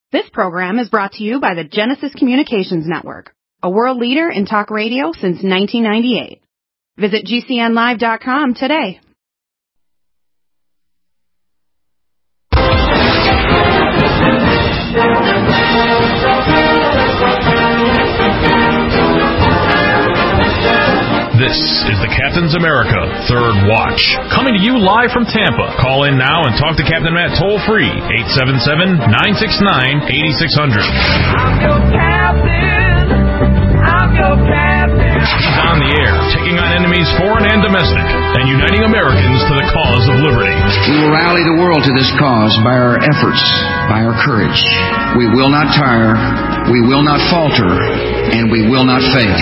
This program is brought to you by the Genesis Communications Network, a world leader in talk radio since 1998. Visit GCNlive.com today. This is the Captain's America Third Watch, coming to you live from Tampa. Call in now and talk to Captain Matt toll-free, 877-969-8600. I'm your captain. I'm your captain. He's on the air, taking on enemies foreign and domestic, and uniting Americans to the cause of liberty. We will rally the world to this cause by our efforts, by our courage. We will not tire, we will not falter, and we will not fail.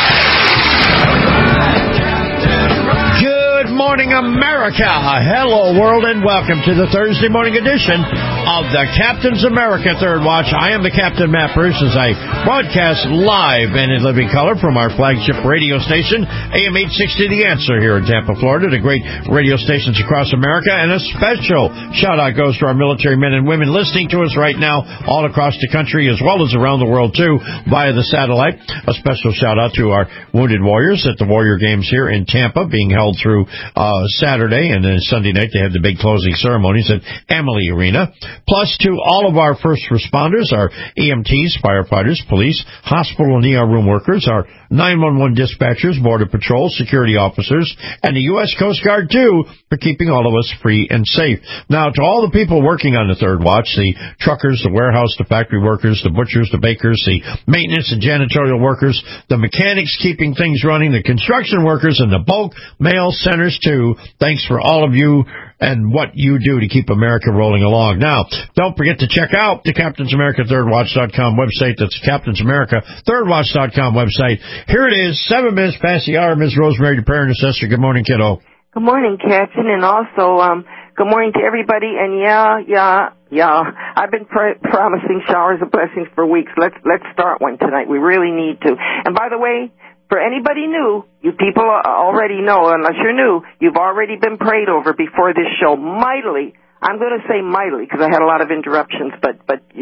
Good morning, America. Hello, world, and welcome to the Thursday morning edition of the Captain's America Third Watch. I am the Captain, Matt Bruce, as I broadcast live and in living color from our flagship radio station, AM 860 The Answer here in Tampa, Florida, to great radio stations across America. And a special shout-out goes to our military men and women listening to us right now all across the country, as well as around the world, too, via the satellite. A special shout-out to our wounded warriors at the Warrior Games here in Tampa, being held through Saturday, and then Sunday night they had the big closing ceremonies at Amalie Arena. Plus to all of our first responders, our EMTs, firefighters, police, hospital and ER room workers, our 911 dispatchers, Border Patrol, security officers, and the U.S. Coast Guard, too, for keeping all of us free and safe. Now, to all the people working on the Third Watch, the truckers, the warehouse, the factory workers, the butchers, the bakers, the maintenance and janitorial workers, the mechanics keeping things running, the construction workers, and the bulk mail centers, too, thanks for all of you and what you do to keep America rolling along. Now, don't forget to check out the Captain's America ThirdWatch.com website. That's Captain's America ThirdWatch.com website. Here it is, 7 minutes past the hour. Ms. Rosemary DePere, Assessor. Good morning, kiddo. Good morning, Captain, and also good morning to everybody. And yeah, I've been promising showers of blessings for weeks. Let's start one tonight. We really need to. And by the way, for anybody new, you people already know, unless you're new, you've already been prayed over before this show mightily. I'm going to say mightily because I had a lot of interruptions, but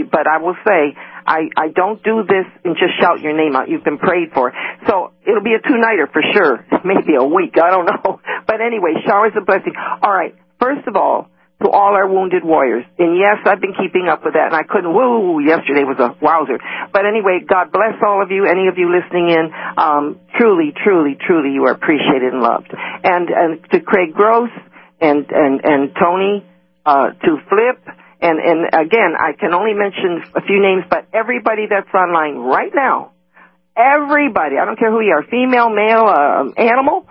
I will say I don't do this and just shout your name out. You've been prayed for. So it'll be a two-nighter for sure, maybe a week, I don't know. But anyway, showers of blessing. All right, first of all, to all our wounded warriors. And yes, I've been keeping up with that, and I couldn't, yesterday was a wowzer. But anyway, God bless all of you, any of you listening in. Truly, you are appreciated and loved. And to Craig Gross and Tony, to Flip, and again, I can only mention a few names, but everybody that's online right now, everybody, I don't care who you are, female, male, animal,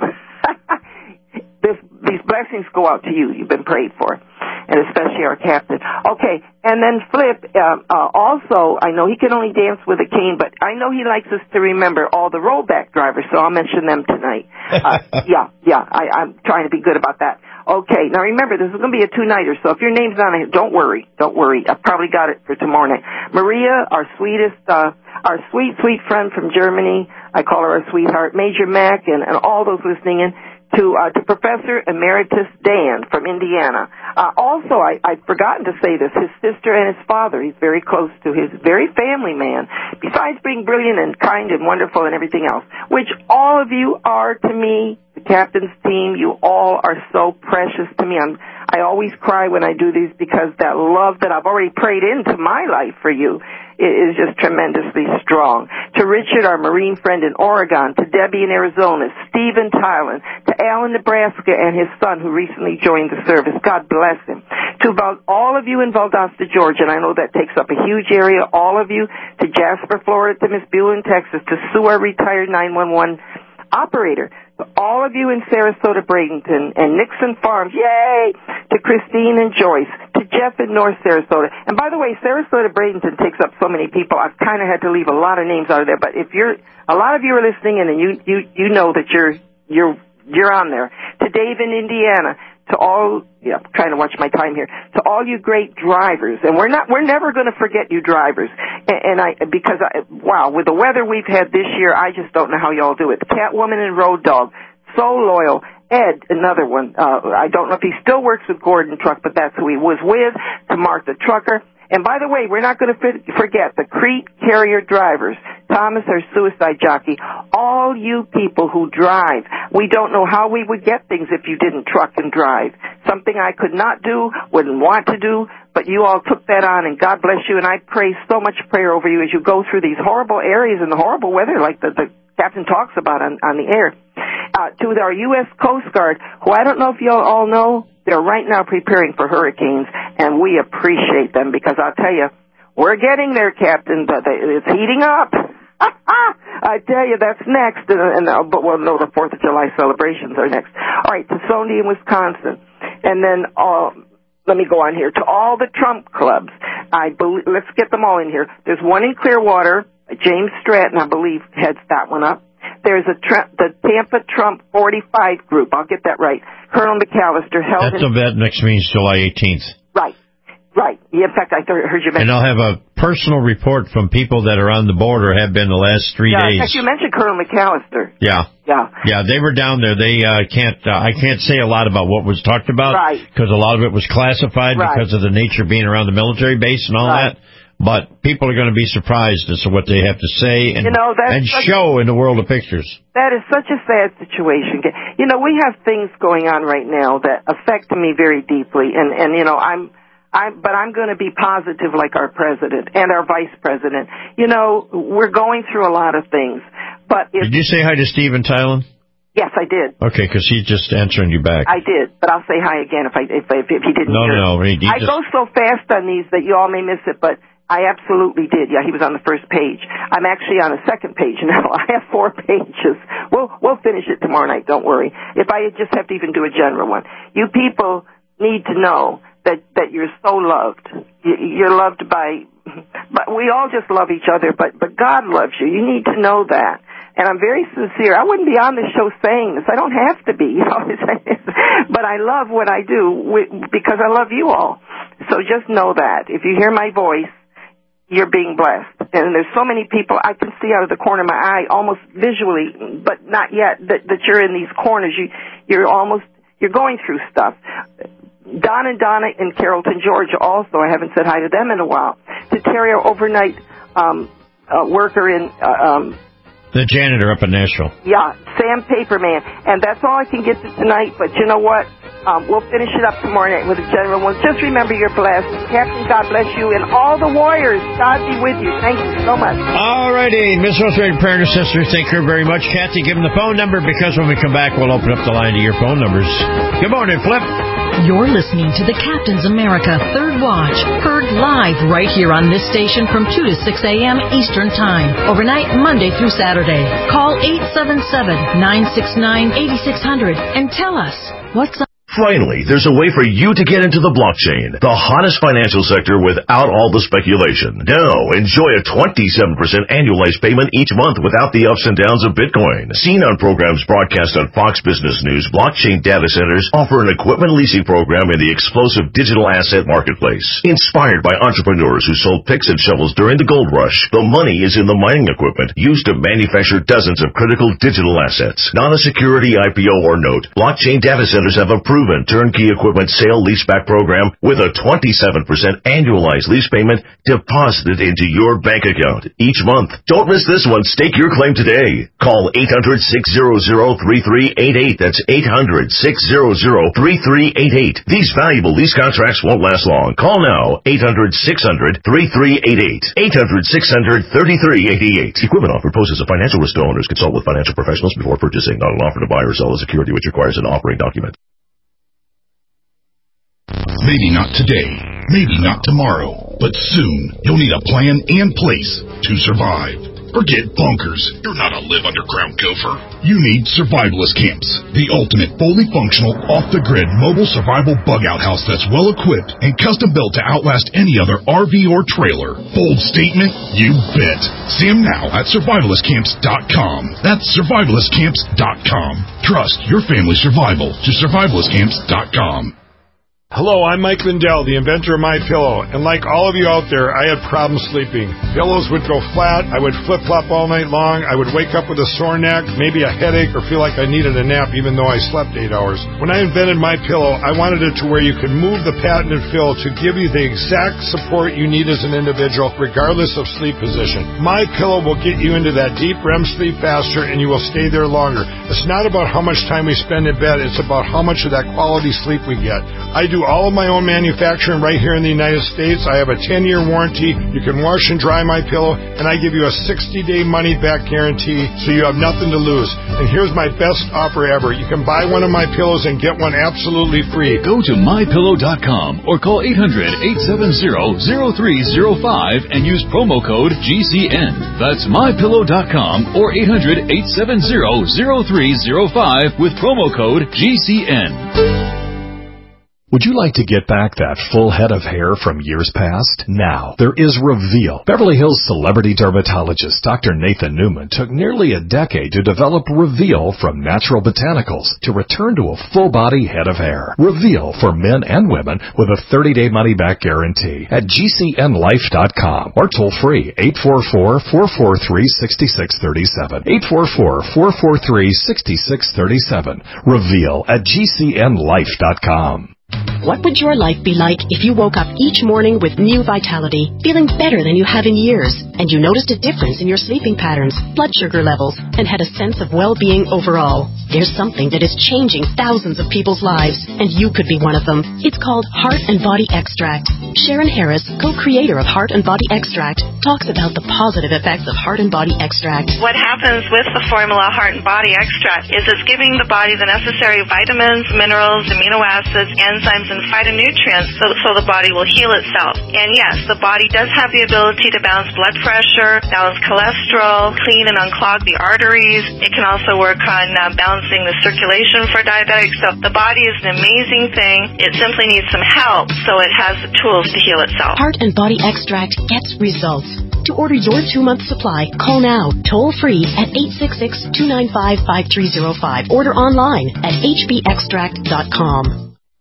these blessings go out to you. You've been prayed for, and especially our captain. Okay, and then Flip, also, I know he can only dance with a cane, but I know he likes us to remember all the rollback drivers, so I'll mention them tonight. I'm trying to be good about that. Okay, now remember, this is going to be a two-nighter, so if your name's on it, don't worry. I've probably got it for tomorrow night. Maria, our sweetest, our sweet friend from Germany, I call her our sweetheart, Major Mac, and all those listening in, to Professor Emeritus Dan from Indiana. Also, I'd forgotten to say this, his sister and his father, he's very close to, his very family man, besides being brilliant and kind and wonderful and everything else, which all of you are to me, the captain's team. You all are so precious to me. I always cry when I do these because that love that I've already prayed into my life for you is just tremendously strong. To Richard, our Marine friend in Oregon, to Debbie in Arizona, Steve in Thailand, to Al in Nebraska and his son who recently joined the service. God bless him. To all of you in Valdosta, Georgia, and I know that takes up a huge area, all of you, to Jasper, Florida, to Miss Buell in Texas, to Sue, our retired 911 operator, to all of you in Sarasota, Bradenton, and Nixon Farms, yay! To Christine and Joyce, to Jeff in North Sarasota. And by the way, Sarasota, Bradenton takes up so many people, I've kind of had to leave a lot of names out of there, but if a lot of you are listening in and you know that you're on there. To Dave in Indiana, to all, I'm trying to watch my time here, to all you great drivers, and we're never going to forget you drivers, because with the weather we've had this year, I just don't know how y'all do it. The Catwoman and Road Dog, so loyal. Ed, another one, I don't know if he still works with Gordon Truck, but that's who he was with. To Mark the Trucker, And by the way, we're not going to forget the Crete carrier drivers. Thomas, our suicide jockey. All you people who drive. We don't know how we would get things if you didn't truck and drive. Something I could not do, wouldn't want to do, but you all took that on, and God bless you, and I pray so much prayer over you as you go through these horrible areas and the horrible weather like the captain talks about on the air. To our U.S. Coast Guard, who I don't know if you all know, they're right now preparing for hurricanes, and we appreciate them because I'll tell you, we're getting there, Captain, but it's heating up. I tell you, that's next. But we'll know the 4th of July celebrations are next. All right, to Sony in Wisconsin. And then let me go on here. To all the Trump clubs, let's get them all in here. There's one in Clearwater. James Stratton, I believe, heads that one up. There's the Tampa Trump 45 group. I'll get that right. Colonel McAllister held... That next means July 18th. Right. In fact, I heard you mention... And I'll have a personal report from people that are on the border, have been the last 3 days. In fact, you mentioned Colonel McAllister. Yeah, they were down there. They I can't say a lot about what was talked about, because a lot of it was classified because of the nature of being around the military base and all that. But people are going to be surprised as to what they have to say and show in the world of pictures. That is such a sad situation. You know, we have things going on right now that affect me very deeply, and you know, but I'm going to be positive like our president and our vice president. You know, we're going through a lot of things. But did you say hi to Steve in Thailand? Yes, I did. Okay, because he's just answering you back. I did, but I'll say hi again if he didn't hear. No. I go so fast on these that you all may miss it, but I absolutely did. Yeah, he was on the first page. I'm actually on the second page now. I have 4 pages. We'll finish it tomorrow night. Don't worry. If I just have to even do a general one, you people need to know that you're so loved. You're loved but we all just love each other, but God loves you. You need to know that. And I'm very sincere. I wouldn't be on this show saying this. I don't have to be, you know. But I love what I do because I love you all. So just know that. If you hear my voice, you're being blessed. And there's so many people I can see out of the corner of my eye, almost visually, but not yet, that you're in these corners. You're going through stuff. Don and Donna in Carrollton, Georgia also. I haven't said hi to them in a while. To Terry, our overnight worker in... the janitor up in Nashville. Yeah, Sam Paperman. And that's all I can get to tonight, but you know what? We'll finish it up tomorrow night with a general one. Just remember you're blessed. Captain, God bless you. And all the warriors, God be with you. Thank you so much. All righty. Miss Rosemary Prayer and Sisters, thank you very much. Kathy, give them the phone number, because when we come back, we'll open up the line to your phone numbers. Good morning, Flip. You're listening to the Captain's America Third Watch, heard live right here on this station from 2 to 6 a.m. Eastern Time, overnight Monday through Saturday. Call 877-969-8600 and tell us what's up. Finally, there's a way for you to get into the blockchain, the hottest financial sector without all the speculation. Now, enjoy a 27% annualized payment each month without the ups and downs of Bitcoin. Seen on programs broadcast on Fox Business News, blockchain data centers offer an equipment leasing program in the explosive digital asset marketplace. Inspired by entrepreneurs who sold picks and shovels during the gold rush, the money is in the mining equipment used to manufacture dozens of critical digital assets. Not a security IPO or note, blockchain data centers have a proven turnkey equipment sale leaseback program with a 27% annualized lease payment deposited into your bank account each month. Don't miss this one. Stake your claim today. Call 800-600-3388. That's 800-600-3388. These valuable lease contracts won't last long. Call now. 800-600-3388. 800-600-3388. Equipment offer poses a financial risk to owners. Consult with financial professionals before purchasing. Not an offer to buy or sell a security which requires an offering document. Maybe not today, maybe not tomorrow, but soon you'll need a plan and place to survive. Forget bunkers. You're not a live underground gopher. You need Survivalist Camps, the ultimate fully functional, off-the-grid mobile survival bug-out house that's well-equipped and custom-built to outlast any other RV or trailer. Bold statement? You bet. See them now at survivalistcamps.com. That's survivalistcamps.com. Trust your family's survival to survivalistcamps.com. Hello, I'm Mike Lindell, the inventor of MyPillow, and like all of you out there, I had problems sleeping. Pillows would go flat, I would flip-flop all night long, I would wake up with a sore neck, maybe a headache, or feel like I needed a nap even though I slept 8 hours. When I invented MyPillow, I wanted it to where you could move the patented fill to give you the exact support you need as an individual, regardless of sleep position. MyPillow will get you into that deep REM sleep faster, and you will stay there longer. It's not about how much time we spend in bed, it's about how much of that quality sleep we get. I do all of my own manufacturing right here in the United States. I have a 10-year warranty. You can wash and dry my pillow, and I give you a 60-day money-back guarantee, so you have nothing to lose. And here's my best offer ever. You can buy one of my pillows and get one absolutely free. Go to MyPillow.com or call 800-870-0305 and use promo code GCN. That's MyPillow.com or 800-870-0305 with promo code GCN. Would you like to get back that full head of hair from years past? Now, there is Reveal. Beverly Hills celebrity dermatologist Dr. Nathan Newman took nearly a decade to develop Reveal from natural botanicals to return to a full-body head of hair. Reveal for men and women with a 30-day money-back guarantee at GCNlife.com or toll-free 844-443-6637. 844-443-6637. Reveal at GCNlife.com. What would your life be like if you woke up each morning with new vitality, feeling better than you have in years, and you noticed a difference in your sleeping patterns, blood sugar levels, and had a sense of well-being overall? There's something that is changing thousands of people's lives, and you could be one of them. It's called Heart and Body Extract. Sharon Harris, co-creator of Heart and Body Extract, talks about the positive effects of Heart and Body Extract. What happens with the formula Heart and Body Extract is it's giving the body the necessary vitamins, minerals, amino acids, enzymes, and phytonutrients so the body will heal itself. And yes, the body does have the ability to balance blood pressure, balance cholesterol, clean and unclog the arteries. It can also work on balancing the circulation for diabetics. So the body is an amazing thing. It simply needs some help so it has the tools to heal itself. Heart and Body Extract gets results. To order your 2-month supply, call now, toll-free at 866-295-5305. Order online at hbextract.com.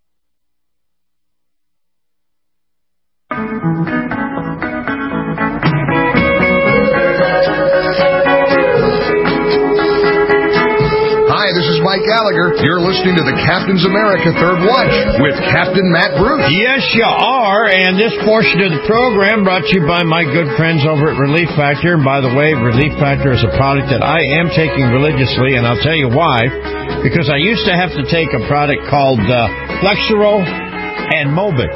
Hi, this is Mike Gallagher. You're listening to the Captain's America Third Watch with Captain Matt Bruce. Yes, you are, and this portion of the program brought to you by my good friends over at Relief Factor. And by the way, Relief Factor is a product that I am taking religiously, and I'll tell you why. Because I used to have to take a product called Flexeril and Mobic.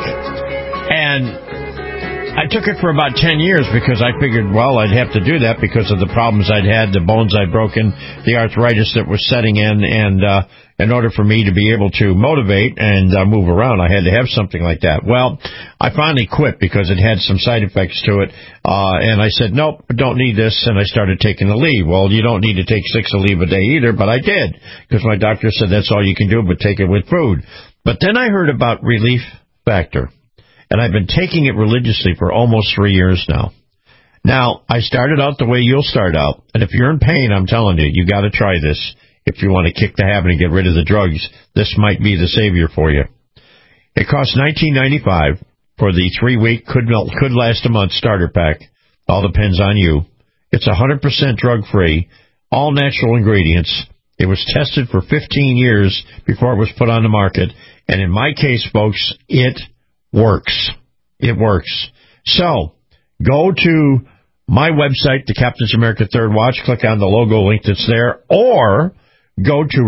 And I took it for about 10 years because I figured, well, I'd have to do that because of the problems I'd had, the bones I'd broken, the arthritis that was setting in, and in order for me to be able to motivate and move around, I had to have something like that. Well, I finally quit because it had some side effects to it, and I said, nope, I don't need this, and I started taking Aleve. Well, you don't need to take 6 Aleve a day either, but I did because my doctor said that's all you can do, but take it with food. But then I heard about Relief Factor. And I've been taking it religiously for almost 3 years now. Now, I started out the way you'll start out. And if you're in pain, I'm telling you, you got to try this. If you want to kick the habit and get rid of the drugs, this might be the savior for you. It costs $19.95 for the 3-week, could last a month starter pack. All depends on you. It's 100% drug-free, all natural ingredients. It was tested for 15 years before it was put on the market. And in my case, folks, it works. It works. So, go to my website, the Captain's America Third Watch, click on the logo link that's there, or go to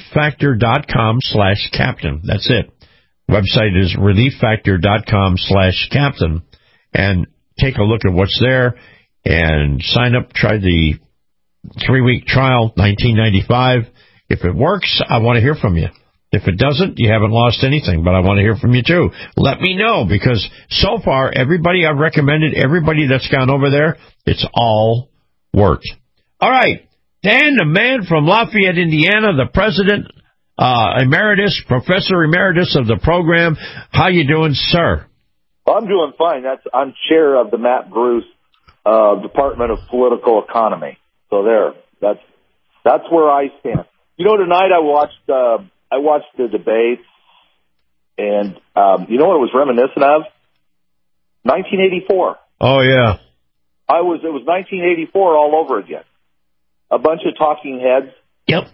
relieffactor.com/captain. That's it. Website is relieffactor.com/captain, and take a look at what's there, and sign up, try the 3-week trial, $19.95. If it works, I want to hear from you. If it doesn't, you haven't lost anything, but I want to hear from you too. Let me know, because so far, everybody I've recommended, everybody that's gone over there, it's all worked. All right. Dan, the man from Lafayette, Indiana, the president, emeritus, professor emeritus of the program. How you doing, sir? I'm doing fine. I'm chair of the Matt Bruce Department of Political Economy. So there, that's where I stand. You know, tonight I watched the debates, And you know what it was reminiscent of? 1984. Oh, yeah. It was 1984 all over again. A bunch of talking heads. Yep.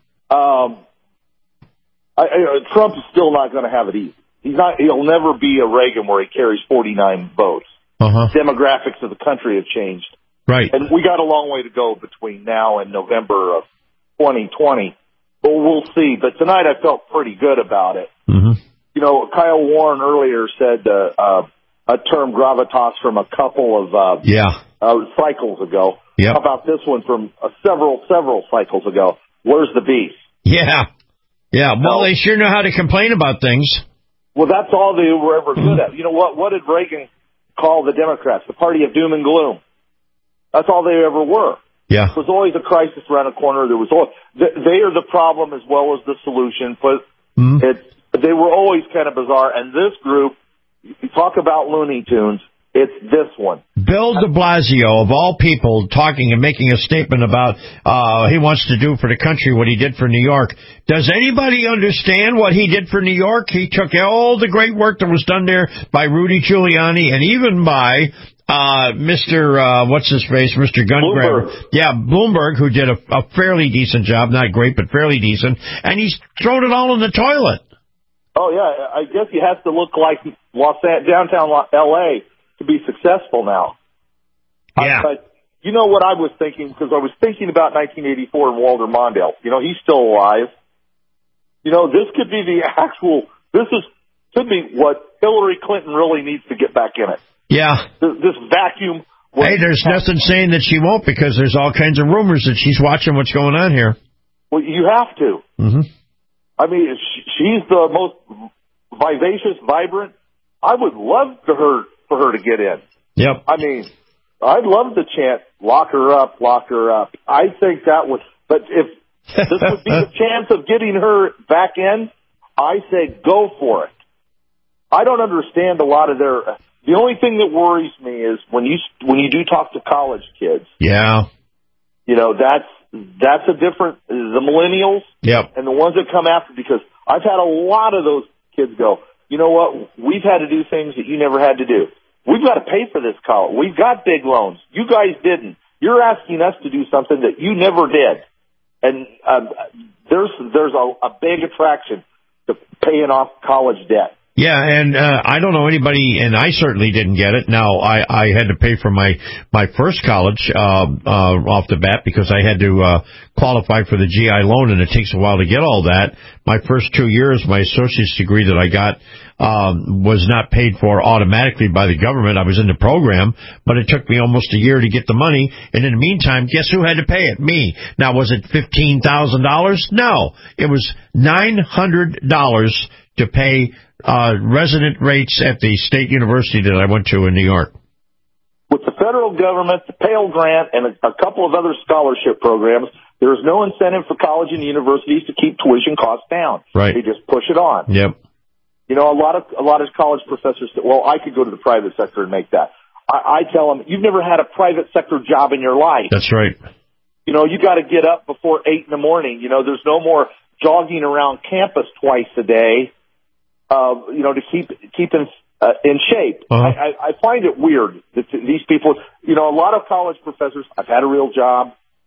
Trump is still not going to have it easy. He'll never be a Reagan where he carries 49 votes. Demographics of the country have changed. Right. And we got a long way to go between now and November of 2020. But we'll see. But tonight I felt pretty good about it. Mm-hmm. You know, Kyle Warren earlier said a term gravitas from a couple of cycles ago. Yep. How about this one from several cycles ago? Where's the beef? Yeah. Yeah. Well, they sure know how to complain about things. Well, that's all they were ever good at. You know what? What did Reagan call the Democrats? The party of doom and gloom. That's all they ever were. Yeah. There was always a crisis around the corner. They are the problem as well as the solution, but they were always kind of bizarre. And this group, you talk about Looney Tunes, it's this one. Bill de Blasio, of all people, talking and making a statement about he wants to do for the country what he did for New York. Does anybody understand what he did for New York? He took all the great work that was done there by Rudy Giuliani and even by Mr. Mr. Gungrabber. Yeah, Bloomberg, who did a fairly decent job, not great, but fairly decent, and he's thrown it all in the toilet. Oh, yeah, I guess you have to look like downtown L.A. to be successful now. Yeah. But you know what I was thinking, because I was thinking about 1984 and Walter Mondale. You know, he's still alive. You know, this could be could be what Hillary Clinton really needs to get back in it. Yeah. This vacuum. Hey, there's nothing saying that she won't, because there's all kinds of rumors that she's watching what's going on here. Well, you have to. Mm-hmm. I mean, she's the most vivacious, vibrant. I would love for her to get in. Yep. I mean, I'd love to chant, lock her up, lock her up. I think that would, but if this would be the chance of getting her back in, I say go for it. I don't understand a lot of the only thing that worries me is when you do talk to college kids. Yeah. You know, that's a different, the millennials. Yep. And the ones that come after, because I've had a lot of those kids go, you know what, we've had to do things that you never had to do. We've got to pay for this college. We've got big loans. You guys didn't. You're asking us to do something that you never did. And there's a big attraction to paying off college debt. Yeah, and I don't know anybody, and I certainly didn't get it. Now, I had to pay for my first college off the bat because I had to qualify for the GI loan, and it takes a while to get all that. My first 2 years, my associate's degree that I got was not paid for automatically by the government. I was in the program, but it took me almost a year to get the money, and in the meantime, guess who had to pay it? Me. Now, was it $15,000? No. It was $900 to pay resident rates at the state university that I went to in New York. With the federal government, the Pell Grant, and a couple of other scholarship programs, there's no incentive for college and universities to keep tuition costs down. Right. They just push it on. Yep. You know, a lot of college professors say, well, I could go to the private sector and make that. I tell them, you've never had a private sector job in your life. That's right. You know, you got to get up before 8 in the morning. You know, there's no more jogging around campus twice a day. You know, to keep in shape. I find it weird that these people, you know, a lot of college professors, I've had a real job.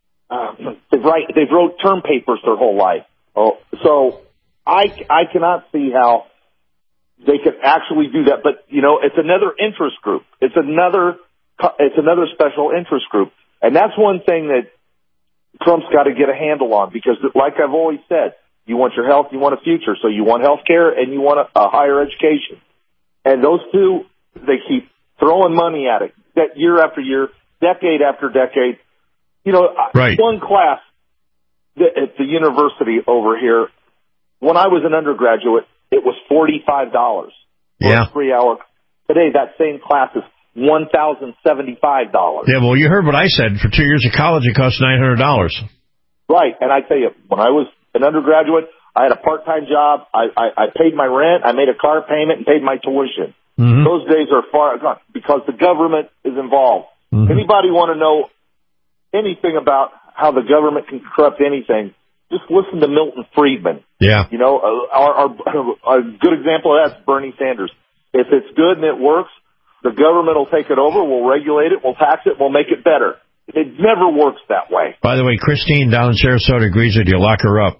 They've wrote term papers their whole life. So I cannot see how they could actually do that. But, you know, it's another interest group. It's another special interest group. And that's one thing that Trump's got to get a handle on, because like I've always said, you want your health, you want a future. So you want health care and you want a higher education. And those two, they keep throwing money at it year after year, decade after decade. You know, right. One class at the university over here, when I was an undergraduate, it was $45 for a 3-hour. Today, that same class is $1,075. Yeah, well, you heard what I said. For 2 years of college, it cost $900. Right. And I tell you, when I was an undergraduate, I had a part-time job. I paid my rent. I made a car payment and paid my tuition. Mm-hmm. Those days are far gone because the government is involved. Mm-hmm. Anybody want to know anything about how the government can corrupt anything, just listen to Milton Friedman. Yeah. You know, a good example of that's Bernie Sanders. If it's good and it works, the government will take it over, we'll regulate it, we'll tax it, we'll make it better. It never works that way. By the way, Christine down in Sarasota agrees with you. Lock her up.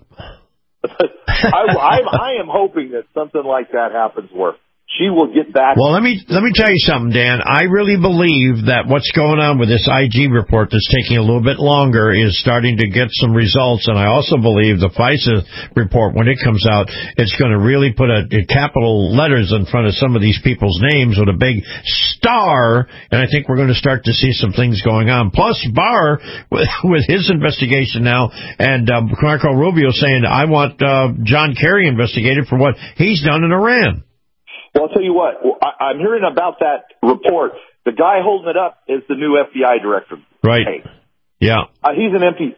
I am hoping that something like that happens where she will get back. Well, let me tell you something, Dan. I really believe that what's going on with this IG report that's taking a little bit longer is starting to get some results, and I also believe the FISA report, when it comes out, it's going to really put a capital letters in front of some of these people's names with a big star, and I think we're going to start to see some things going on. Plus, Barr, with his investigation now, and Marco Rubio saying, I want John Kerry investigated for what he's done in Iran. Well, I'll tell you what, I'm hearing about that report. The guy holding it up is the new FBI director. Right. Hey. Yeah. He's an MP.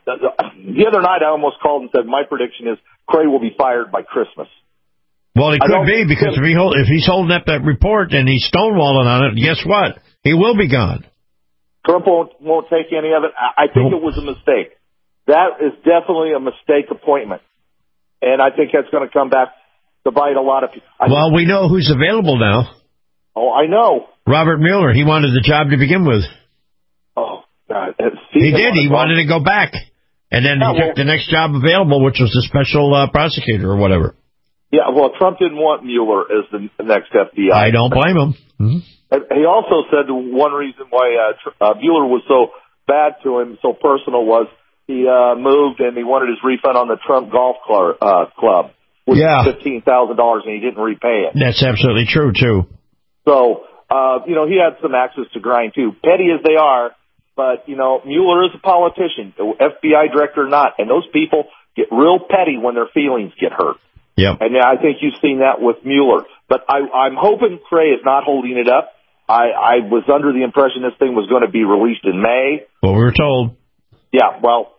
The other night I almost called and said my prediction is Cray will be fired by Christmas. Well, it could be, because if he's holding up that report and he's stonewalling on it, guess what? He will be gone. Trump won't take any of it. I think it was a mistake. That is definitely a mistake appointment. And I think that's going to come back to bite a lot of people. Well, we know who's available now. Oh, I know. Robert Mueller. He wanted the job to begin with. Oh, God. He did. He wanted to go back. And then he took the next job available, which was the special prosecutor or whatever. Yeah, well, Trump didn't want Mueller as the next FBI. I don't blame him. Mm-hmm. He also said one reason why Mueller was so bad to him, so personal, was he moved and he wanted his refund on the Trump golf club. Which was $15,000, and he didn't repay it. That's absolutely true, too. So, he had some axes to grind, too. Petty as they are, but, Mueller is a politician, FBI director or not, and those people get real petty when their feelings get hurt. Yep. And I think you've seen that with Mueller. But I'm hoping Cray is not holding it up. I was under the impression this thing was going to be released in May. Well, we were told. Yeah, well,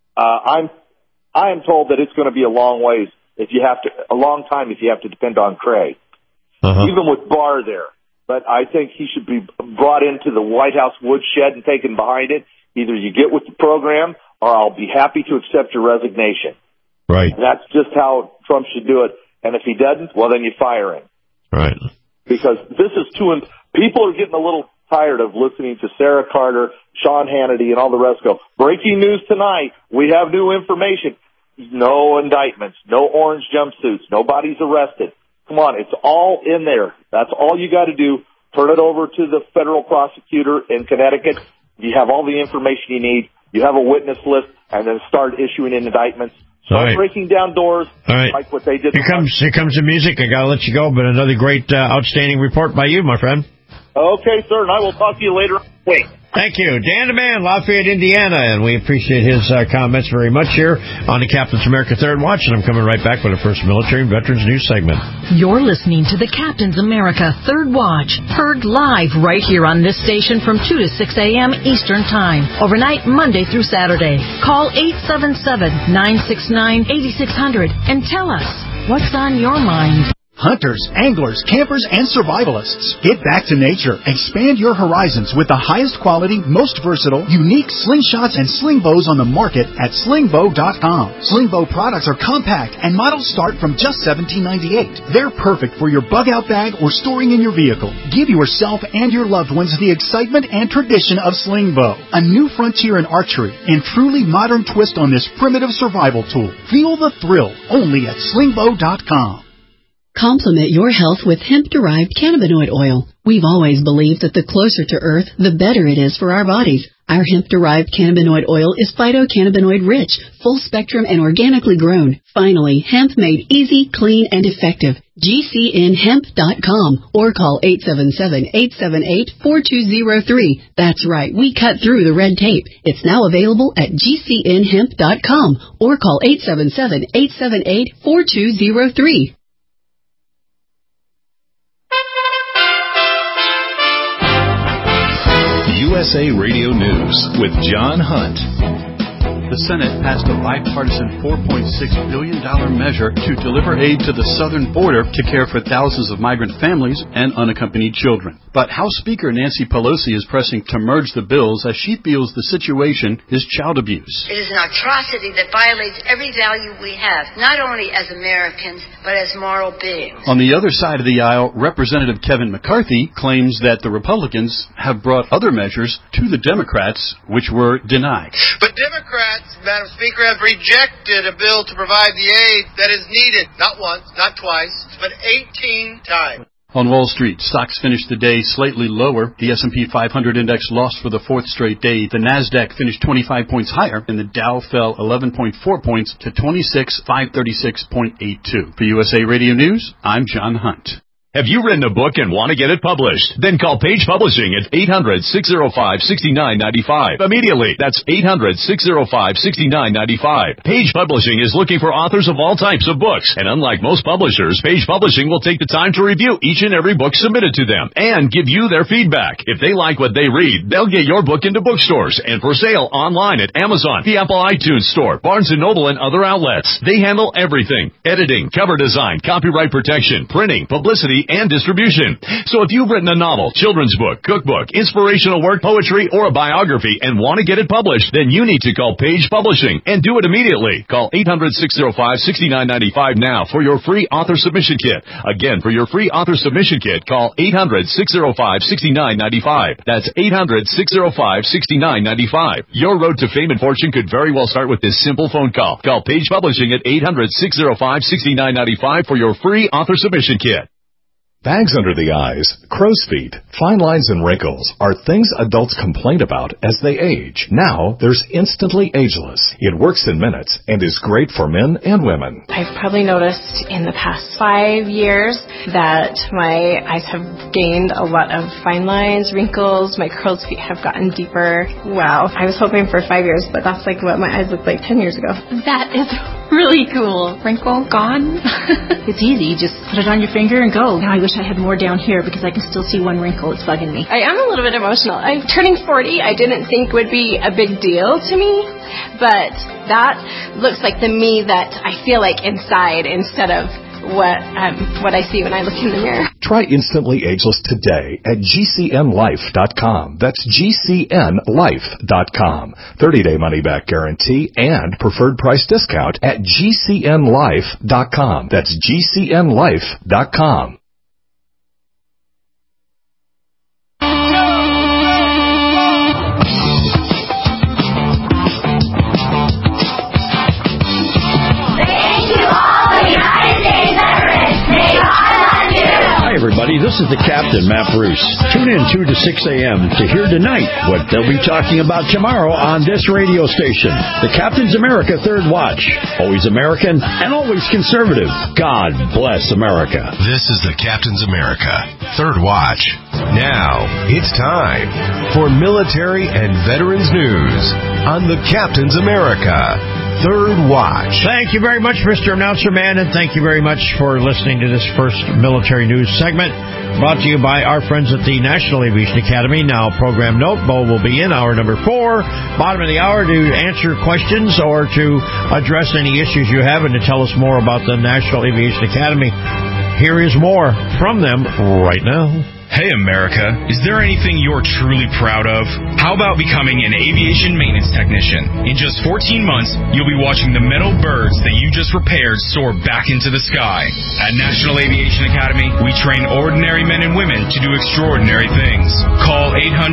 I am told that it's going to be a long ways. A long time if you have to depend on Cray. Even with Barr there. But I think he should be brought into the White House woodshed and taken behind it. Either you get with the program, or I'll be happy to accept your resignation. Right. And that's just how Trump should do it. And if he doesn't, well, then you fire him. Right. Because this is people are getting a little tired of listening to Sarah Carter, Sean Hannity, and all the rest go, breaking news tonight, we have new information. No indictments, no orange jumpsuits, nobody's arrested. Come on, it's all in there. That's all you got to do. Turn it over to the federal prosecutor in Connecticut. You have all the information you need. You have a witness list, and then start issuing indictments. Start breaking down doors, like what they did. Here comes the music. I got to let you go, but another great, outstanding report by you, my friend. Okay, sir, and I will talk to you later. Wait. Thank you. Dan DeMann, Lafayette, Indiana, and we appreciate his comments very much here on the Captain's America Third Watch, and I'm coming right back with the first military and veterans news segment. You're listening to the Captain's America Third Watch, heard live right here on this station from 2 to 6 a.m. Eastern Time, overnight Monday through Saturday. Call 877-969-8600 and tell us what's on your mind. Hunters, anglers, campers, and survivalists. Get back to nature. Expand your horizons with the highest quality, most versatile, unique slingshots and sling bows on the market at slingbow.com. Slingbow products are compact and models start from just $17.98. They're perfect for your bug-out bag or storing in your vehicle. Give yourself and your loved ones the excitement and tradition of Slingbow, a new frontier in archery and truly modern twist on this primitive survival tool. Feel the thrill only at slingbow.com. Complement your health with hemp-derived cannabinoid oil. We've always believed that the closer to Earth, the better it is for our bodies. Our hemp-derived cannabinoid oil is phytocannabinoid-rich, full-spectrum, and organically grown. Finally, hemp made easy, clean, and effective. GCNhemp.com or call 877-878-4203. That's right, we cut through the red tape. It's now available at GCNhemp.com or call 877-878-4203. USA Radio News with John Hunt. The Senate passed a bipartisan $4.6 billion measure to deliver aid to the southern border to care for thousands of migrant families and unaccompanied children. But House Speaker Nancy Pelosi is pressing to merge the bills as she feels the situation is child abuse. It is an atrocity that violates every value we have, not only as Americans, but as moral beings. On the other side of the aisle, Representative Kevin McCarthy claims that the Republicans have brought other measures to the Democrats, which were denied. But Democrats, Madam Speaker, have rejected a bill to provide the aid that is needed, not once, not twice, but 18 times. On Wall Street, stocks finished the day slightly lower. The S&P 500 index lost for the fourth straight day. The Nasdaq finished 25 points higher, and the Dow fell 11.4 points to 26,536.82. For USA Radio News, I'm John Hunt. Have you written a book and want to get it published? Then call Page Publishing at 800-605-6995. Immediately. That's 800-605-6995. Page Publishing is looking for authors of all types of books. And unlike most publishers, Page Publishing will take the time to review each and every book submitted to them and give you their feedback. If they like what they read, they'll get your book into bookstores and for sale online at Amazon, the Apple iTunes Store, Barnes & Noble, and other outlets. They handle everything: editing, cover design, copyright protection, printing, publicity, and distribution. So if you've written a novel, children's book, cookbook, inspirational work, poetry, or a biography and want to get it published, then you need to call Page Publishing and do it immediately. Call 800-605-6995 now for your free author submission kit. Again, for your free author submission kit, call 800-605-6995. That's 800-605-6995. Your road to fame and fortune could very well start with this simple phone call. Call Page Publishing at 800-605-6995 for your free author submission kit. Bags under the eyes, crow's feet, fine lines, and wrinkles are things adults complain about as they age. Now, there's Instantly Ageless. It works in minutes and is great for men and women. I've probably noticed in the past 5 years that my eyes have gained a lot of fine lines, wrinkles, my crow's feet have gotten deeper. Wow. I was hoping for 5 years, but that's like what my eyes looked like 10 years ago. That is really cool. Wrinkle gone. It's easy. Just put it on your finger and go. Now I wish I had more down here because I can still see one wrinkle. It's bugging me. I am a little bit emotional. I'm turning 40. I didn't think would be a big deal to me, but that looks like the me that I feel like inside instead of what I see when I look in the mirror. Try Instantly Ageless today at GCNLife.com. That's GCNLife.com. 30-day money-back guarantee and preferred price discount at GCNLife.com. That's GCNLife.com. Hi, everybody. This is the Captain, Matt Bruce. Tune in 2 to 6 a.m. to hear tonight what they'll be talking about tomorrow on this radio station. The Captain's America Third Watch. Always American and always conservative. God bless America. This is the Captain's America Third Watch. Now, it's time for military and veterans news on the Captain's America Third Watch. Thank you very much, Mr. Announcer Man, and thank you very much for listening to this first military news segment brought to you by our friends at the National Aviation Academy. Now, program note, Bo will be in hour number 4, bottom of the hour, to answer questions or to address any issues you have and to tell us more about the National Aviation Academy. Here is more from them right now. Hey, America, is there anything you're truly proud of? How about becoming an aviation maintenance technician? In just 14 months, you'll be watching the metal birds that you just repaired soar back into the sky. At National Aviation Academy, we train ordinary men and women to do extraordinary things. Call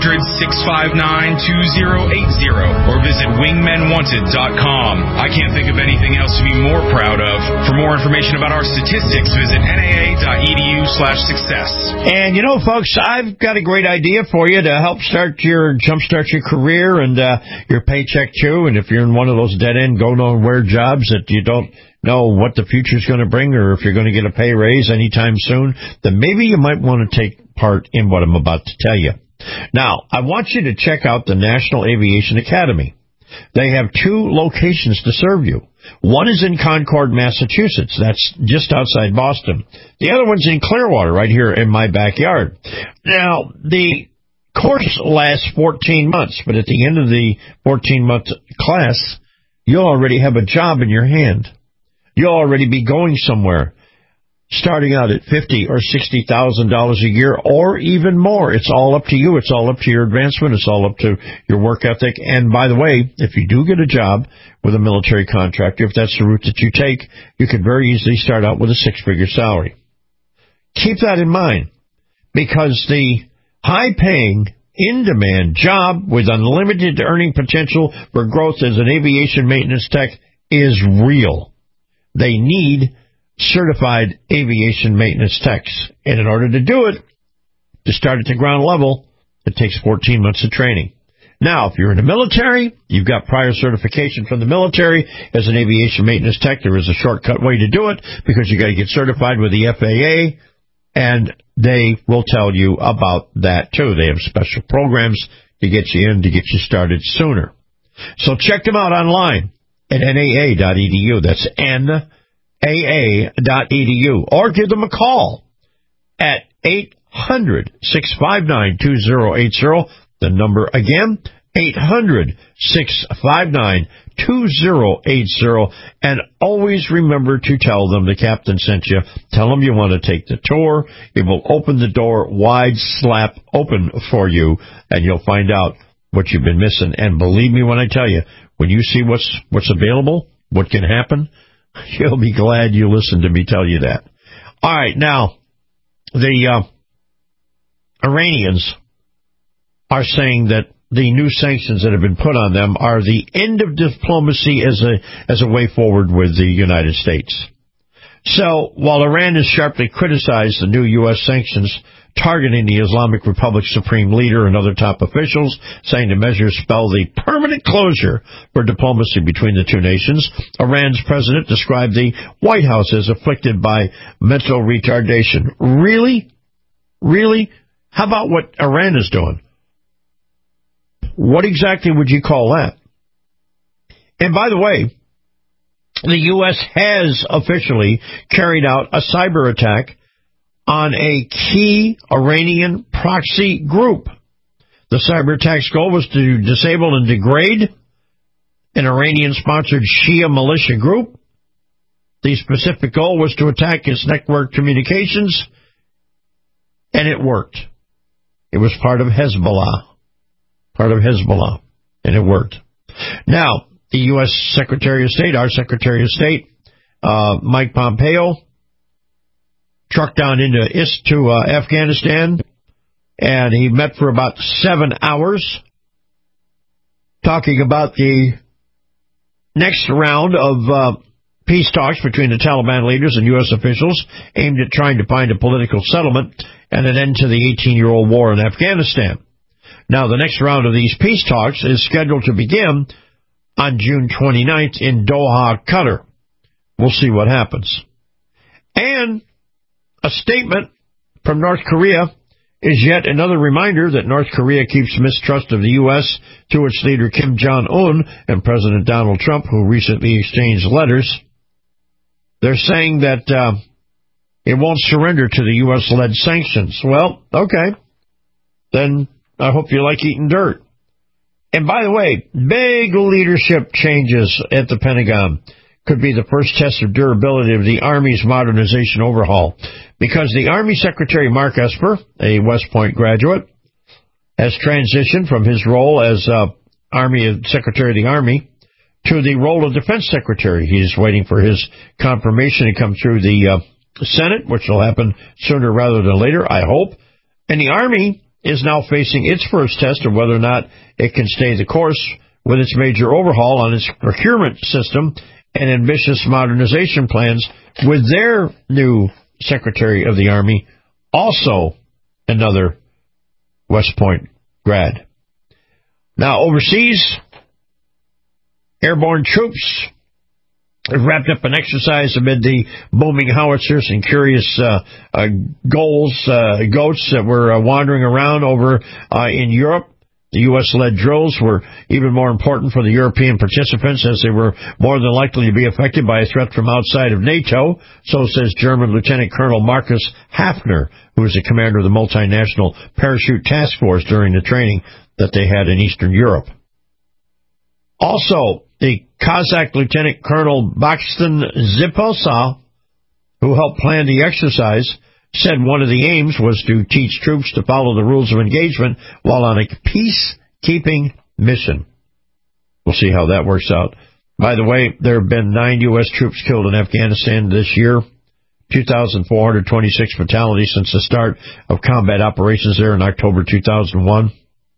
800-659-2080 or visit wingmenwanted.com. I can't think of anything else to be more proud of. For more information about our statistics, visit naa.edu/success. And, you know, folks, I've got a great idea for you to help jumpstart your career and your paycheck, too. And if you're in one of those dead-end, go-nowhere jobs that you don't know what the future's going to bring or if you're going to get a pay raise anytime soon, then maybe you might want to take part in what I'm about to tell you. Now, I want you to check out the National Aviation Academy. They have 2 locations to serve you. One is in Concord, Massachusetts. That's just outside Boston. The other one's in Clearwater, right here in my backyard. Now, the course lasts 14 months, but at the end of the 14-month class, you'll already have a job in your hand. You'll already be going somewhere, starting out at $50,000 or $60,000 a year, or even more. It's all up to you. It's all up to your advancement. It's all up to your work ethic. And by the way, if you do get a job with a military contractor, if that's the route that you take, you could very easily start out with a six-figure salary. Keep that in mind, because the high-paying, in-demand job with unlimited earning potential for growth as an aviation maintenance tech is real. They need certified aviation maintenance techs. And in order to do it, to start at the ground level, it takes 14 months of training. Now, if you're in the military, you've got prior certification from the military as an aviation maintenance tech. There is a shortcut way to do it, because you got to get certified with the FAA, and they will tell you about that too. They have special programs to get you in, to get you started sooner. So check them out online at NAA.edu. That's NAA.edu. Or give them a call at 800-659-2080. The number again, 800-659-2080. And always remember to tell them the captain sent you. Tell them you want to take the tour. It will open the door wide slap open for you, and you'll find out what you've been missing. And believe me when I tell you, when you see what's available, what can happen, you'll be glad you listened to me tell you that. All right, now, the Iranians are saying that the new sanctions that have been put on them are the end of diplomacy as a way forward with the United States. So, while Iran has sharply criticized the new U.S. sanctions targeting the Islamic Republic's supreme leader and other top officials, saying the measures spell the permanent closure for diplomacy between the two nations, Iran's president described the White House as afflicted by mental retardation. Really? Really? How about what Iran is doing? What exactly would you call that? And by the way, the U.S. has officially carried out a cyber attack on a key Iranian proxy group. The cyber attack's goal was to disable and degrade an Iranian-sponsored Shia militia group. The specific goal was to attack its network communications, and it worked. It was part of Hezbollah. And it worked. Now, the U.S. Secretary of State, our Secretary of State, Mike Pompeo, trucked down to Afghanistan, and he met for about 7 hours talking about the next round of peace talks between the Taliban leaders and U.S. officials aimed at trying to find a political settlement and an end to the 18-year-old war in Afghanistan. Now, the next round of these peace talks is scheduled to begin on June 29th in Doha, Qatar. We'll see what happens. And a statement from North Korea is yet another reminder that North Korea keeps mistrust of the U.S. through its leader Kim Jong-un and President Donald Trump, who recently exchanged letters. They're saying that it won't surrender to the U.S.-led sanctions. Well, okay. Then I hope you like eating dirt. And by the way, big leadership changes at the Pentagon could be the first test of durability of the Army's modernization overhaul, because the Army Secretary Mark Esper, a West Point graduate, has transitioned from his role as Army Secretary of the Army to the role of Defense Secretary. He's waiting for his confirmation to come through the Senate, which will happen sooner rather than later, I hope. And the Army is now facing its first test of whether or not it can stay the course with its major overhaul on its procurement system and ambitious modernization plans with their new Secretary of the Army, also another West Point grad. Now, overseas, airborne troops have wrapped up an exercise amid the booming howitzers and curious goats that were wandering around over in Europe. The U.S.-led drills were even more important for the European participants, as they were more than likely to be affected by a threat from outside of NATO, so says German Lieutenant Colonel Markus Hafner, who is the commander of the multinational parachute task force during the training that they had in Eastern Europe. Also, the Kazakh Lieutenant Colonel Bakstan Ziposa, who helped plan the exercise, said one of the aims was to teach troops to follow the rules of engagement while on a peacekeeping mission. We'll see how that works out. By the way, there have been 9 U.S. troops killed in Afghanistan this year, 2,426 fatalities since the start of combat operations there in October 2001.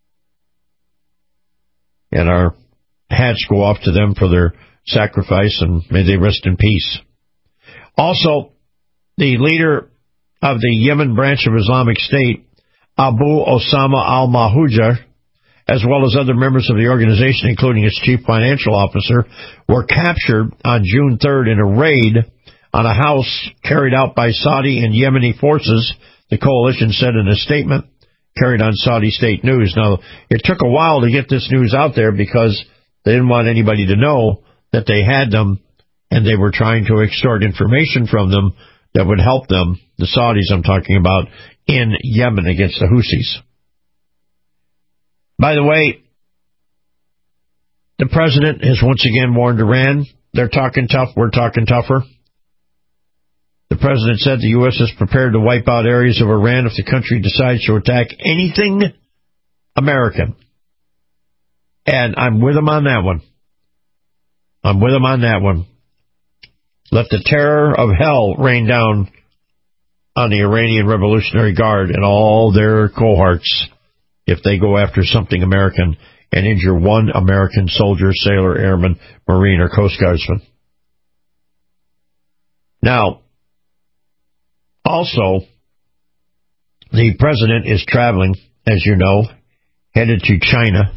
And our hats go off to them for their sacrifice, and may they rest in peace. Also, the leader of the Yemen branch of Islamic State, Abu Osama al-Mahoujar, as well as other members of the organization, including its chief financial officer, were captured on June 3rd in a raid on a house carried out by Saudi and Yemeni forces, the coalition said in a statement carried on Saudi state news. Now, it took a while to get this news out there because they didn't want anybody to know that they had them, and they were trying to extort information from them that would help them, the Saudis I'm talking about, in Yemen against the Houthis. By the way, the president has once again warned Iran. They're talking tough, we're talking tougher. The president said the U.S. is prepared to wipe out areas of Iran if the country decides to attack anything American. And I'm with him on that one. I'm with him on that one. Let the terror of hell rain down on the Iranian Revolutionary Guard and all their cohorts if they go after something American and injure one American soldier, sailor, airman, Marine, or Coast Guardsman. Now, also, the president is traveling, as you know, headed to China.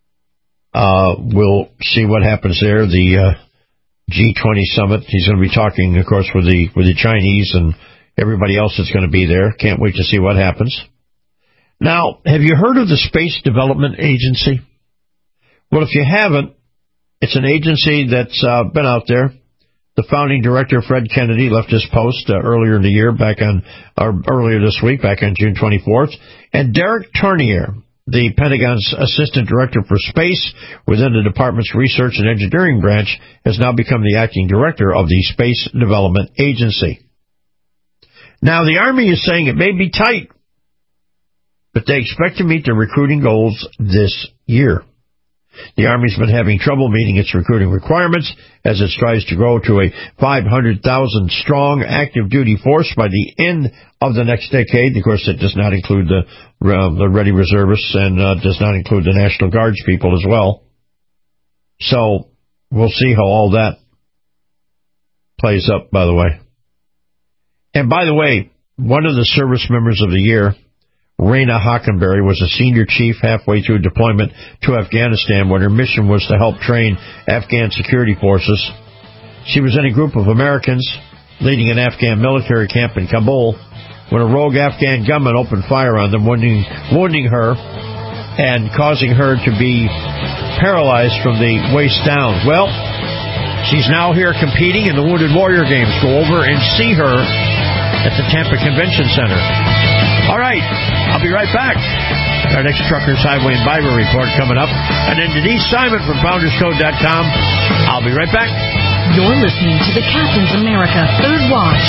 We'll see what happens there. The G20 summit. He's going to be talking, of course, with the Chinese and everybody else that's going to be there. Can't wait to see what happens. Now, have you heard of the Space Development Agency? Well, if you haven't, it's an agency that's been out there. The founding director, Fred Kennedy, left his post earlier in the year, earlier this week, back on June 24th. And Derek Tournier, the Pentagon's assistant director for space within the department's research and engineering branch, has now become the acting director of the Space Development Agency. Now, the Army is saying it may be tight, but they expect to meet their recruiting goals this year. The Army's been having trouble meeting its recruiting requirements as it strives to grow to a 500,000 strong active duty force by the end of the next decade. Of course, it does not include the ready reservists and does not include the National Guards people as well. So we'll see how all that plays up, by the way. And by the way, one of the service members of the year, Raina Hockenberry, was a senior chief halfway through deployment to Afghanistan when her mission was to help train Afghan security forces. She was in a group of Americans leading an Afghan military camp in Kabul when a rogue Afghan gunman opened fire on them, wounding her and causing her to be paralyzed from the waist down. Well, she's now here competing in the Wounded Warrior Games. Go over and see her at the Tampa Convention Center. All right, I'll be right back. Our next Truckers, Highway, and Bible report coming up. And then Denise Simon from FoundersCode.com. I'll be right back. You're listening to the Captain's America Third Watch.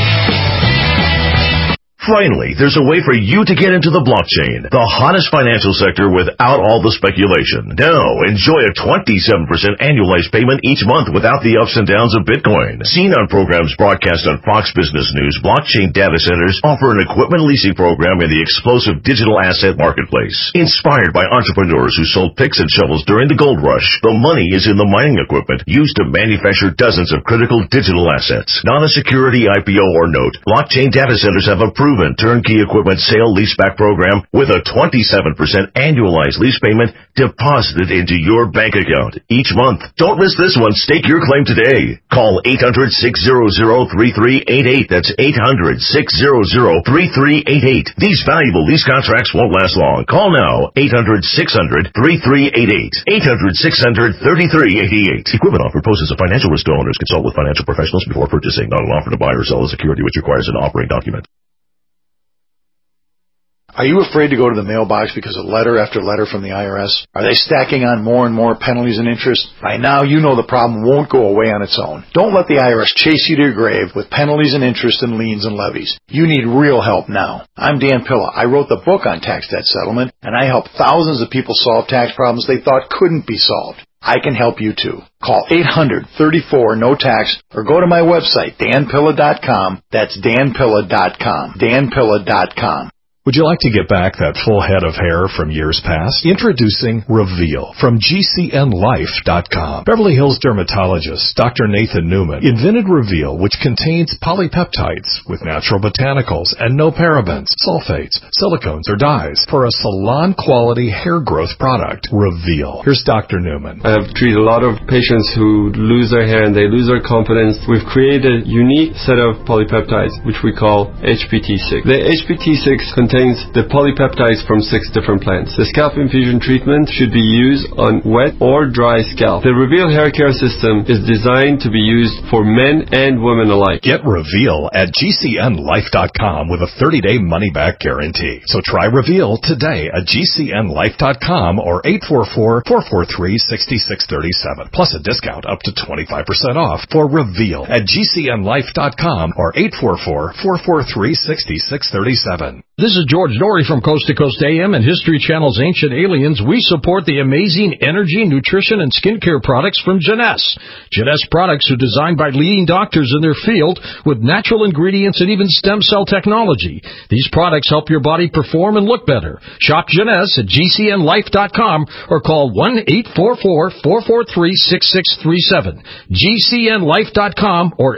Finally, there's a way for you to get into the blockchain, the hottest financial sector without all the speculation. Now, enjoy a 27% annualized payment each month without the ups and downs of Bitcoin. Seen on programs broadcast on Fox Business News, blockchain data centers offer an equipment leasing program in the explosive digital asset marketplace. Inspired by entrepreneurs who sold picks and shovels during the gold rush, the money is in the mining equipment used to manufacture dozens of critical digital assets. Not a security IPO or note, blockchain data centers have a proven turnkey equipment sale leaseback program with a 27% annualized lease payment deposited into your bank account each month. Don't miss this one. Stake your claim today. Call 800-600-3388. That's 800-600-3388. These valuable lease contracts won't last long. Call now. 800-600-3388. 800-600-3388. Equipment offer poses a financial risk to owners. Consult with financial professionals before purchasing. Not an offer to buy or sell a security which requires an offering document. Are you afraid to go to the mailbox because of letter after letter from the IRS? Are they stacking on more and more penalties and interest? By now, you know the problem won't go away on its own. Don't let the IRS chase you to your grave with penalties and interest and liens and levies. You need real help now. I'm Dan Pilla. I wrote the book on tax debt settlement, and I help thousands of people solve tax problems they thought couldn't be solved. I can help you too. Call 800-34-NO-TAX or go to my website, danpilla.com. That's danpilla.com. danpilla.com. Would you like to get back that full head of hair from years past? Introducing Reveal from GCNlife.com. Beverly Hills dermatologist Dr. Nathan Newman invented Reveal, which contains polypeptides with natural botanicals and no parabens, sulfates, silicones, or dyes for a salon-quality hair growth product. Reveal. Here's Dr. Newman. I have treated a lot of patients who lose their hair and they lose their confidence. We've created a unique set of polypeptides, which we call HPT6. The HPT6 contains the polypeptides from 6 different plants. The scalp infusion treatment should be used on wet or dry scalp. The Reveal hair care system is designed to be used for men and women alike. Get Reveal at GCNlife.com with a 30-day money-back guarantee. So try Reveal today at GCNlife.com or 844-443-6637. Plus a discount up to 25% off for Reveal at GCNlife.com or 844-443-6637. This is George Dory from Coast to Coast AM and History Channel's Ancient Aliens. We support the amazing energy, nutrition, and skincare products from Jeunesse. Jeunesse products are designed by leading doctors in their field with natural ingredients and even stem cell technology. These products help your body perform and look better. Shop Jeunesse at GCNlife.com or call 1-844-443-6637. GCNlife.com or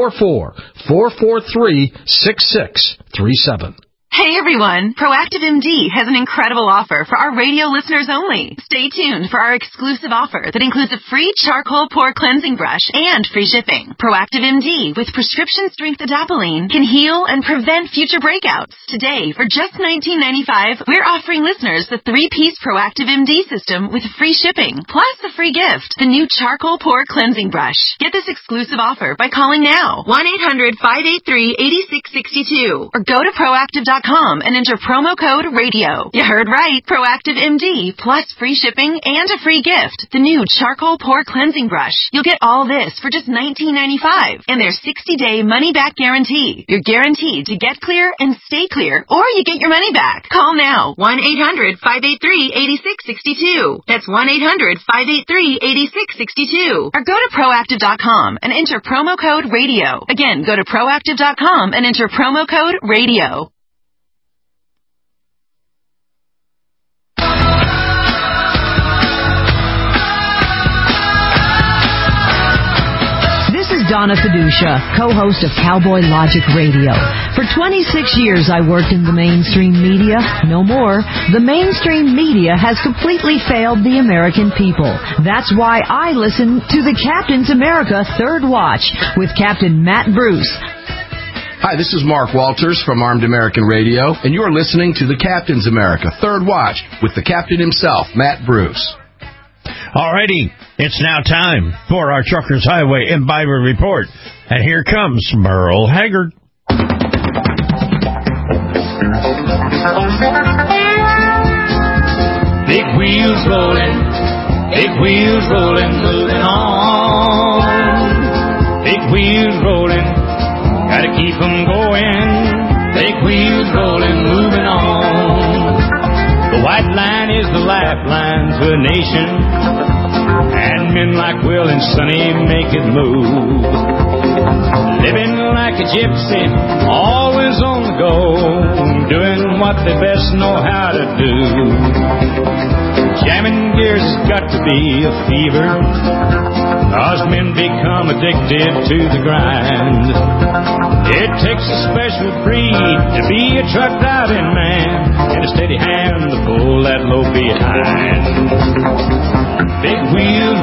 844-443-6637. Hey everyone, Proactive MD has an incredible offer for our radio listeners only. Stay tuned for our exclusive offer that includes a free charcoal pore cleansing brush and free shipping. Proactive MD with prescription strength adapalene can heal and prevent future breakouts. Today, for just $19.95, we're offering listeners the 3-piece Proactive MD system with free shipping, plus a free gift, the new charcoal pore cleansing brush. Get this exclusive offer by calling now, 1-800-583-8662, or go to proactive.com and enter promo code RADIO. You heard right. Proactive MD plus free shipping and a free gift, the new charcoal pore cleansing brush. You'll get all this for just $19.95 and their 60-day money-back guarantee. You're guaranteed to get clear and stay clear, or you get your money back. Call now, 1-800-583-8662. That's 1-800-583-8662. Or go to proactive.com and enter promo code RADIO. Again, go to proactive.com and enter promo code RADIO. Donna Fiducia, co-host of Cowboy Logic Radio. For 26 years, I worked in the mainstream media. No more. The mainstream media has completely failed the American people. That's why I listen to the Captain's America Third Watch with Captain Matt Bruce. Hi, this is Mark Walters from Armed American Radio, and you're listening to the Captain's America Third Watch with the Captain himself, Matt Bruce. Alrighty, it's now time for our Truckers Highway Imbiber Report. And here comes Merle Haggard. Big wheels rolling, moving on. Big wheels rolling, gotta keep them going. Big wheels rolling, moving on. The white line is the lifeline to a nation, and men like Will and Sonny make it move. Living like a gypsy, always on the go, doing what they best know how to do. Jamming gears has got to be a fever, 'cause men become addicted to the grind. It takes a special breed to be a truck driving man, and a steady hand to pull that load behind. Big wheels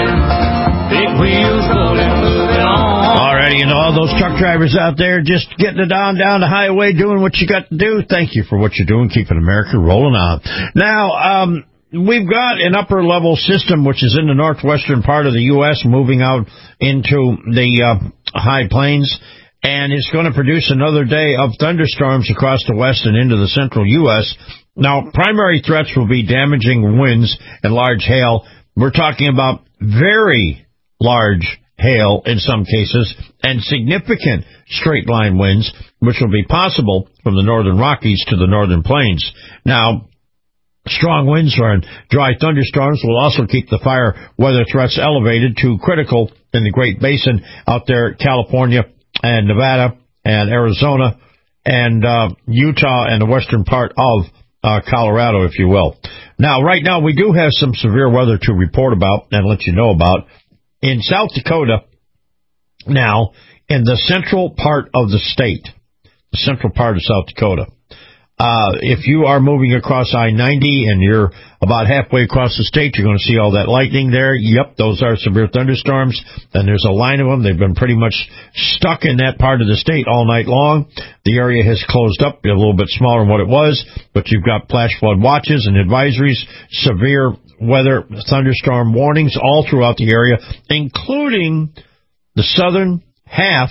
rolling, moving on. Alrighty, and all those truck drivers out there just getting it down the highway, doing what you got to do. Thank you for what you're doing, keeping America rolling on. Now, we've got an upper-level system, which is in the northwestern part of the U.S., moving out into the high plains. and it's going to produce another day of thunderstorms across the west and into the central U.S. Now, primary threats will be damaging winds and large hail. We're talking about very large hail in some cases and significant straight-line winds, which will be possible from the northern Rockies to the northern plains. Now, strong winds and dry thunderstorms will also keep the fire weather threats elevated to critical in the Great Basin out there, California and Nevada and Arizona and Utah and the western part of Colorado, if you will. Now, right now, we do have some severe weather to report about and let you know about. In South Dakota, now, in the central part of the state, the central part of South Dakota, if you are moving across I-90 and you're about halfway across the state, you're going to see all that lightning there. Yep, those are severe thunderstorms, and there's a line of them. They've been pretty much stuck in that part of the state all night long. The area has closed up a little bit smaller than what it was, but you've got flash flood watches and advisories, severe weather thunderstorm warnings all throughout the area, including the southern half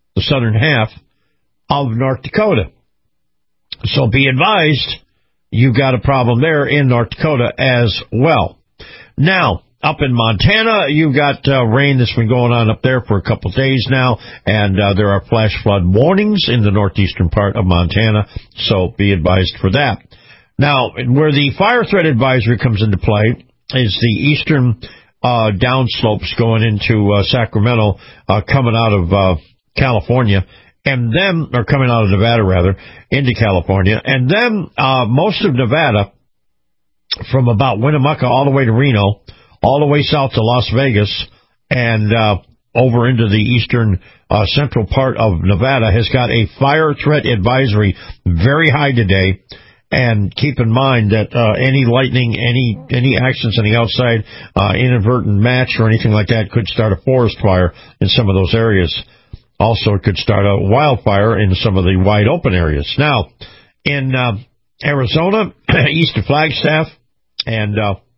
of North Dakota. So be advised, you've got a problem there in North Dakota as well. Now, up in Montana, you've got rain that's been going on up there for a couple of days now, and there are flash flood warnings in the northeastern part of Montana, so be advised for that. Now, where the fire threat advisory comes into play is the eastern downslopes going into Sacramento, coming out of California, and then, or coming out of Nevada, rather, into California. And then most of Nevada, from about Winnemucca all the way to Reno, all the way south to Las Vegas, and over into the eastern central part of Nevada, has got a fire threat advisory very high today. And keep in mind that any lightning, any actions on the outside, inadvertent match or anything like that could start a forest fire in some of those areas. Also, it could start a wildfire in some of the wide open areas. Now, in Arizona, east of Flagstaff, and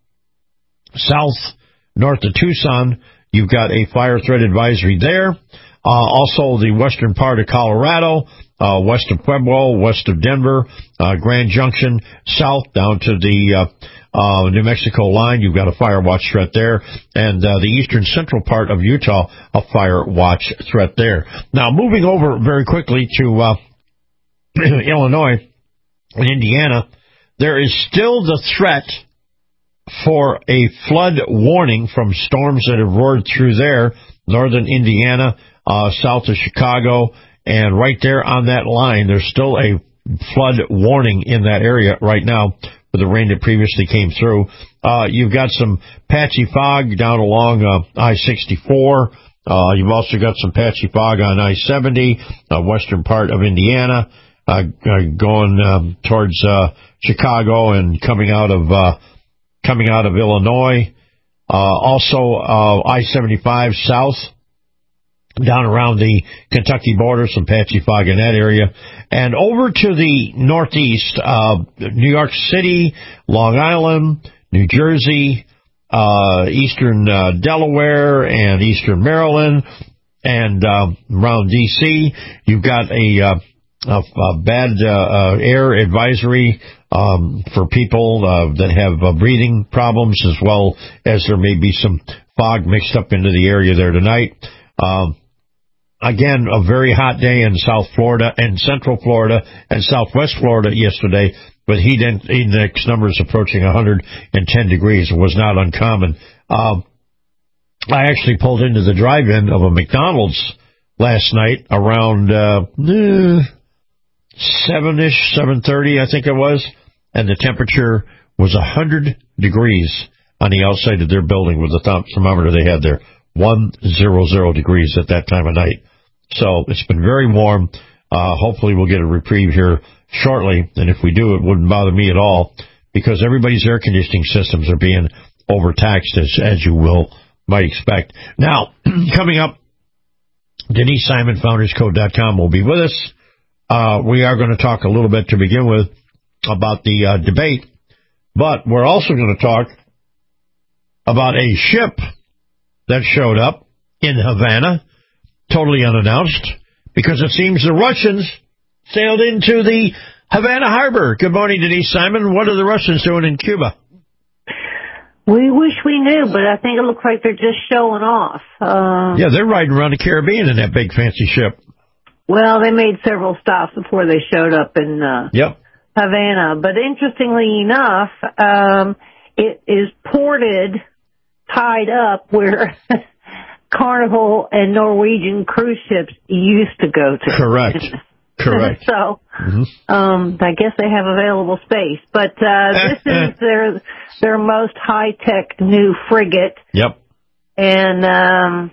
north of Tucson, you've got a fire threat advisory there. Also, the western part of Colorado, west of Pueblo, west of Denver, Grand Junction, south down to the New Mexico line, you've got a fire watch threat there, and the eastern central part of Utah, a fire watch threat there. Now, moving over very quickly to Illinois and Indiana, there is still the threat for a flood warning from storms that have roared through there, northern Indiana, south of Chicago, and right there on that line, there's still a flood warning in that area right now for the rain that previously came through. You've got some patchy fog down along I-64. You've also got some patchy fog on I-70, western part of Indiana, going towards Chicago and coming out of Illinois. Also, I-75 south, down around the Kentucky border, some patchy fog in that area. And over to the northeast, New York City, Long Island, New Jersey, eastern Delaware, and eastern Maryland, and around D.C., you've got a bad air advisory for people that have breathing problems, as well as there may be some fog mixed up into the area there tonight. Again, a very hot day in South Florida and Central Florida and Southwest Florida yesterday, but heat index numbers approaching 110 degrees was not uncommon. I actually pulled into the drive-in of a McDonald's last night around 7-ish, 7:30, I think it was, and the temperature was 100 degrees on the outside of their building with the thermometer they had there. 100 degrees at that time of night. So it's been very warm. Hopefully we'll get a reprieve here shortly, and if we do, it wouldn't bother me at all, because everybody's air conditioning systems are being overtaxed, as you might expect. Now, coming up, Denise Simon, FoundersCode.com, will be with us. We are going to talk a little bit to begin with about the debate, but we're also going to talk about a ship that showed up in Havana, totally unannounced, because it seems the Russians sailed into the Havana Harbor. Good morning, Denise Simon. What are the Russians doing in Cuba? We wish we knew, but I think it looks like they're just showing off. Yeah, they're riding around the Caribbean in that big fancy ship. Well, they made several stops before they showed up in Havana. But interestingly enough, it is ported, tied up where Carnival and Norwegian cruise ships used to go to. Correct. So, I guess they have available space. But this is their most high-tech new frigate. Yep. And,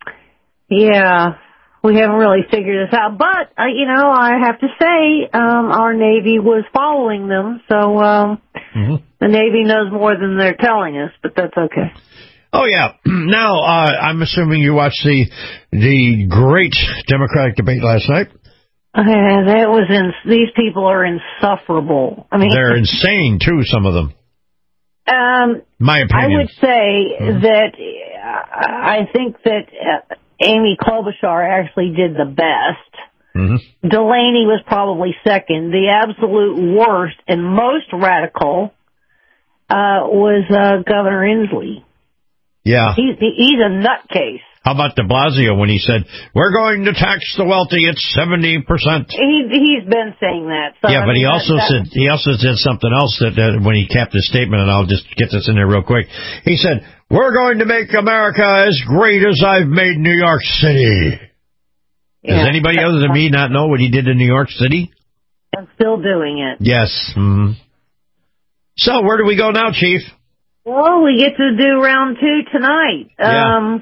we haven't really figured this out. But, I have to say, our Navy was following them. So, the Navy knows more than they're telling us, but that's okay. Oh, yeah. Now, I'm assuming you watched the great Democratic debate last night. That was these people are insufferable. I mean, they're insane, too, some of them. My opinion. I would say that I think that Amy Klobuchar actually did the best. Delaney was probably second. The absolute worst and most radical was Governor Inslee. Yeah. He's a nutcase. How about de Blasio when he said, we're going to tax the wealthy at 70%? He's been saying that. So, yeah, but he also said something else that when he capped his statement, and I'll just get this in there real quick. He said, we're going to make America as great as I've made New York City. Yeah, does anybody other than me not know what he did in New York City? I'm still doing it. Yes. So where do we go now, Chief? Well, we get to do round 2 tonight. Yeah.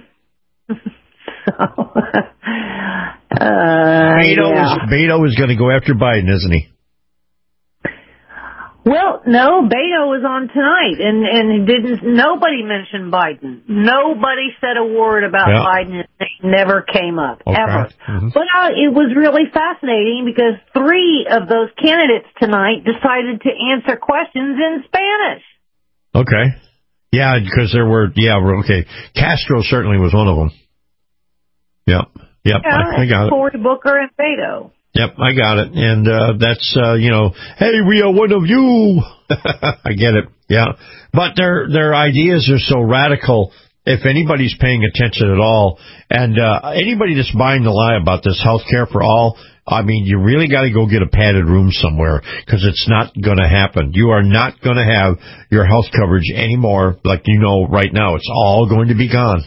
Beto is going to go after Biden, isn't he? Well, no, Beto was on tonight, and nobody mentioned Biden. Nobody said a word about Biden. It never came up, ever. But it was really fascinating because 3 of those candidates tonight decided to answer questions in Spanish. Okay. Yeah, because there were, okay. Castro certainly was one of them. Yep, I got it. Cory Booker and Beto. Yep, I got it. And that's, hey, we are one of you. I get it, yeah. But their ideas are so radical, if anybody's paying attention at all. And anybody that's buying the lie about this health care for all, I mean, you really got to go get a padded room somewhere because it's not going to happen. You are not going to have your health coverage anymore like you know right now. It's all going to be gone.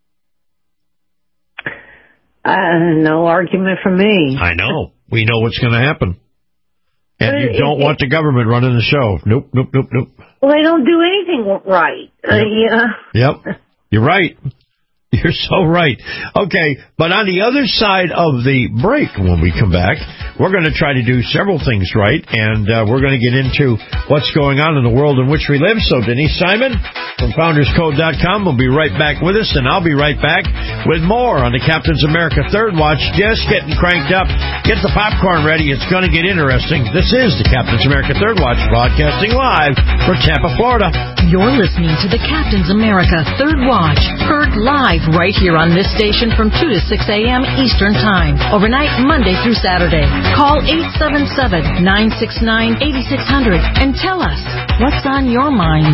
No argument from me. I know. We know what's going to happen. And you don't want the government running the show. Nope. Well, they don't do anything right. Yep. You're right. You're so right. Okay, but on the other side of the break, when we come back, we're going to try to do several things right, and we're going to get into what's going on in the world in which we live. So Denise Simon from FoundersCode.com will be right back with us, and I'll be right back with more on the Captain's America Third Watch. Just getting cranked up. Get the popcorn ready. It's going to get interesting. This is the Captain's America Third Watch, broadcasting live from Tampa, Florida. You're listening to the Captain's America Third Watch, heard live right here on this station from 2 to 6 a.m. Eastern Time, overnight Monday through Saturday. Call 877-969-8600 and tell us what's on your mind.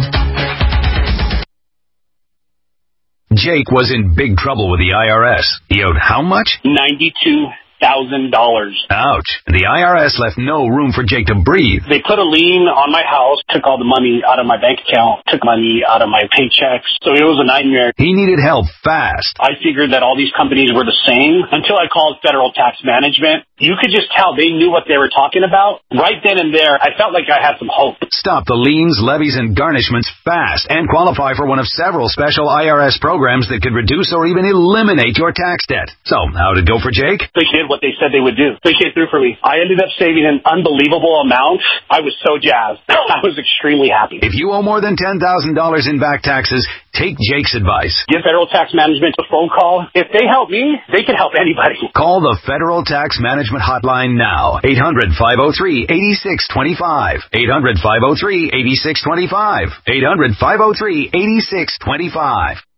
Jake was in big trouble with the IRS. He owed how much? $92,000. Ouch. The IRS left no room for Jake to breathe. They put a lien on my house, took all the money out of my bank account, took money out of my paychecks. So it was a nightmare. He needed help fast. I figured that all these companies were the same until I called Federal Tax Management. You could just tell they knew what they were talking about. Right then and there, I felt like I had some hope. Stop the liens, levies, and garnishments fast and qualify for one of several special IRS programs that could reduce or even eliminate your tax debt. So, how'd it go for Jake? They did what they said they would do. They came through for me. I ended up saving an unbelievable amount. I was so jazzed. I was extremely happy. If you owe more than $10,000 in back taxes, take Jake's advice. Give Federal Tax Management a phone call. If they help me, they can help anybody. Call the Federal Tax Management Hotline now. 800-503-8625. 800-503-8625. 800-503-8625.